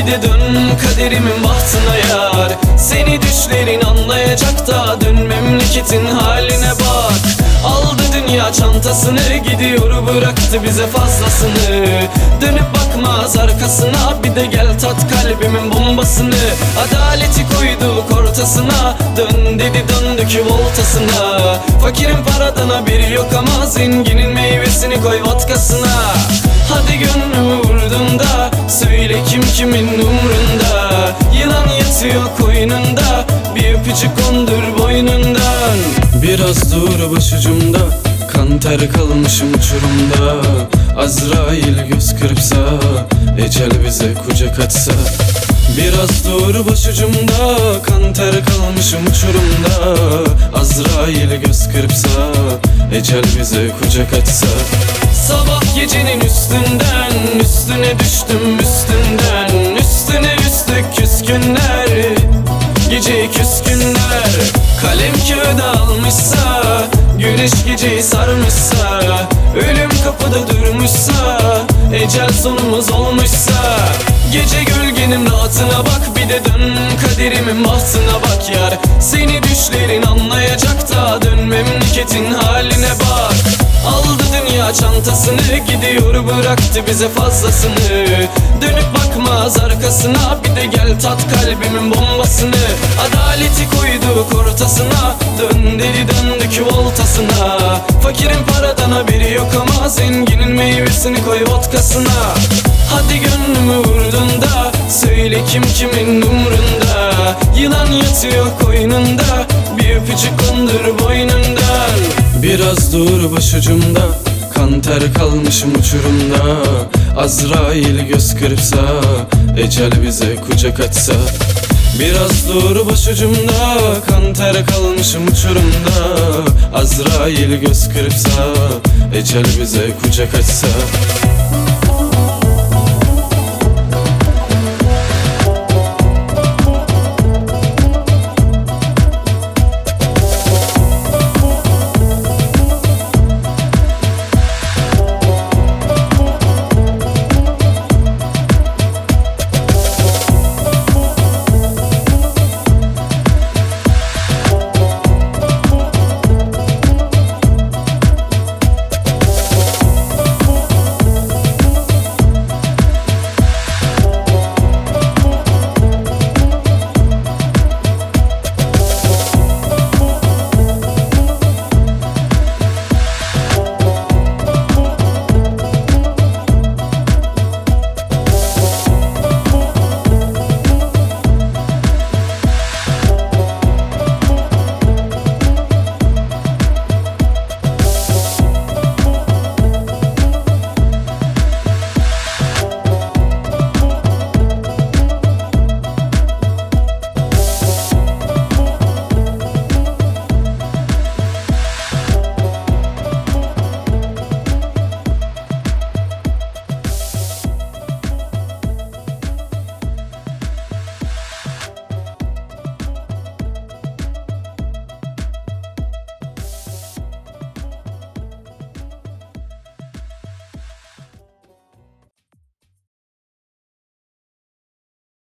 de dön kaderimin bahtına yar. Seni düşlerin anlayacak da dön memleketin haline bak. Aldı dünya çantasını, gidiyor bıraktı bize fazlasını. Dönüp bakmaz arkasına, bir de gel tat kalbimin bombasını. Adaleti koyduk ortasına, dön dedi döndük voltasına. Fakirin paradan haberi yok ama zenginin meyvesini koy vodkasına. Hadi gönlümü vurdun da söyle kim kimin umrunda. Yılan yatıyor koynunda, bir öpücük kondur boynundan. Biraz dur başucumda, kan ter kalmışım uçurumda. Azrail göz kırpsa, ecel bize kucak açsa. Biraz dur başucumda, kan ter kalmışım uçurumda. Azrail göz kırpsa, ecel bize kucak açsa. Sabah gecenin üstünden, üstüne düştüm üstünden. Üstüne üstlük küskünler, gece küskünler. Kalem kağıda almışsa, güneş geceyi sarmışsa. Ölüm kapıda durmuşsa, ecel sonumuz olmuşsa. Gece gölgenin rahatına bak, bir de dön kaderimin bahtına bak yar. Seni düşlerin anlayacak da dön memleketin haline bak. Aldı dünya çantasını, gidiyor bıraktı bize fazlasını. Dönüp bakmaz arkasına, bir de gel tat kalbimin bombasını. Adaleti koyduk ortasına, dön dedi döndük voltasına. Fakirin paradan haberi yok ama zenginin meyvesini koy vodkasına. Hadi gönlümü vurdun da söyle kim kimin umrunda. Yılan yatıyor koynunda, bir öpücük kondur boynundan. Biraz dur başucumda, kan ter kalmışım uçurumda. Azrail göz kırpsa, ecel bize kucak açsa. Biraz dur başucumda, kan ter kalmışım uçurumda. Azrail göz kırpsa, ecel bize kucak açsa.